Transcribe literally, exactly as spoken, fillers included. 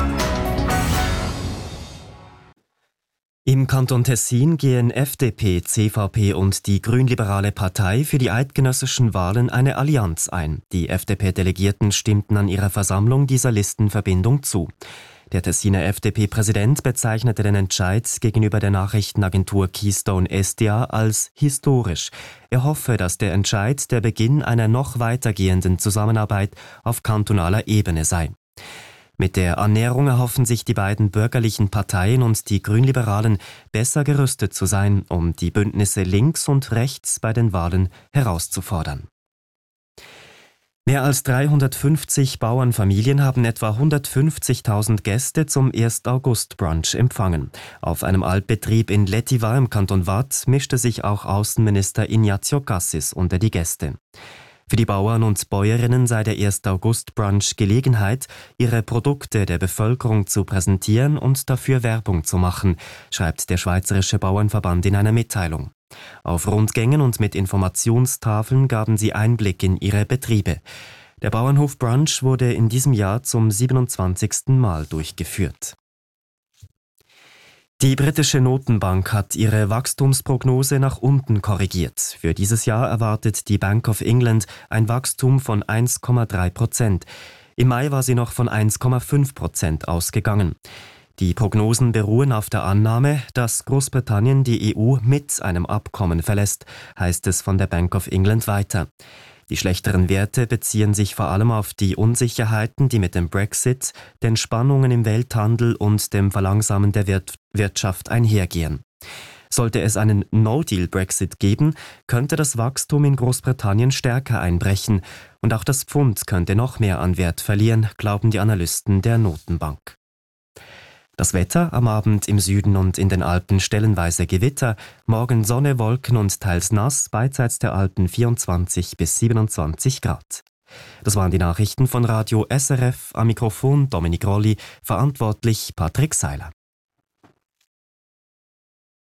Im Kanton Tessin gehen F D P, C V P und die Grünliberale Partei für die eidgenössischen Wahlen eine Allianz ein. Die F D P-Delegierten stimmten an ihrer Versammlung dieser Listenverbindung zu. Der Tessiner F D P-Präsident bezeichnete den Entscheid gegenüber der Nachrichtenagentur Keystone S D A als historisch. Er hoffe, dass der Entscheid der Beginn einer noch weitergehenden Zusammenarbeit auf kantonaler Ebene sei. Mit der Annäherung erhoffen sich die beiden bürgerlichen Parteien und die Grünliberalen, besser gerüstet zu sein, um die Bündnisse links und rechts bei den Wahlen herauszufordern. Mehr als dreihundertfünfzig Bauernfamilien haben etwa hundertfünfzigtausend Gäste zum ersten August Brunch empfangen. Auf einem Alpbetrieb in Lettiva im Kanton Waadt mischte sich auch Außenminister Ignazio Cassis unter die Gäste. Für die Bauern und Bäuerinnen sei der erste August Brunch Gelegenheit, ihre Produkte der Bevölkerung zu präsentieren und dafür Werbung zu machen, schreibt der Schweizerische Bauernverband in einer Mitteilung. Auf Rundgängen und mit Informationstafeln gaben sie Einblick in ihre Betriebe. Der Bauernhof Brunch wurde in diesem Jahr zum siebenundzwanzigsten Mal durchgeführt. Die britische Notenbank hat ihre Wachstumsprognose nach unten korrigiert. Für dieses Jahr erwartet die Bank of England ein Wachstum von eins Komma drei Prozent. Im Mai war sie noch von eins Komma fünf Prozent ausgegangen. Die Prognosen beruhen auf der Annahme, dass Großbritannien die E U mit einem Abkommen verlässt, heißt es von der Bank of England weiter. Die schlechteren Werte beziehen sich vor allem auf die Unsicherheiten, die mit dem Brexit, den Spannungen im Welthandel und dem Verlangsamen der Wir- Wirtschaft einhergehen. Sollte es einen No-Deal-Brexit geben, könnte das Wachstum in Großbritannien stärker einbrechen und auch das Pfund könnte noch mehr an Wert verlieren, glauben die Analysten der Notenbank. Das Wetter am Abend im Süden und in den Alpen stellenweise Gewitter, morgen Sonne, Wolken und teils nass, beidseits der Alpen vierundzwanzig bis siebenundzwanzig Grad. Das waren die Nachrichten von Radio S R F, am Mikrofon Dominik Rolli, verantwortlich Patrick Seiler.